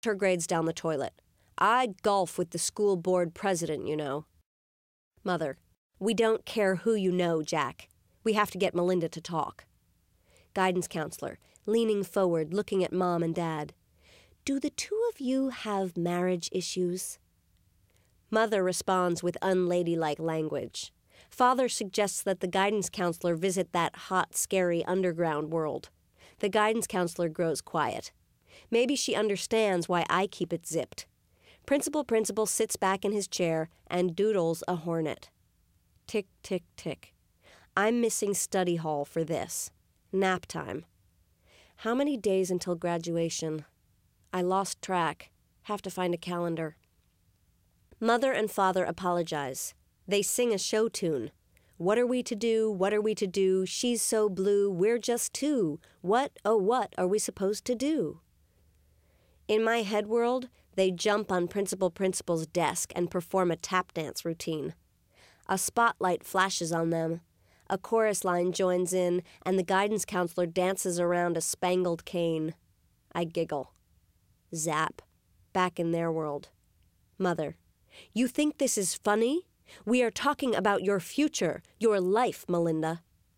her grades down the toilet. I golf with the school board president, you know. Mother: we don't care who you know, Jack. We have to get Melinda to talk. Guidance counselor, leaning forward, looking at Mom and Dad. Do the two of you have marriage issues? Mother responds with unladylike language. Father suggests that the guidance counselor visit that hot, scary underground world. The guidance counselor grows quiet. Maybe she understands why I keep it zipped. Principal sits back in his chair and doodles a hornet. Tick, tick, tick. I'm missing study hall for this. Nap time. How many days until graduation? I lost track. Have to find a calendar. Mother and Father apologize. They sing a show tune. What are we to do? What are we to do? She's so blue, we're just two. What, oh what are we supposed to do? In my head world, they jump on Principal's desk and perform a tap dance routine. A spotlight flashes on them. A chorus line joins in, and the guidance counselor dances around a spangled cane. I giggle. Zap. Back in their world. Mother: you think this is funny? We are talking about your future, your life, Melinda.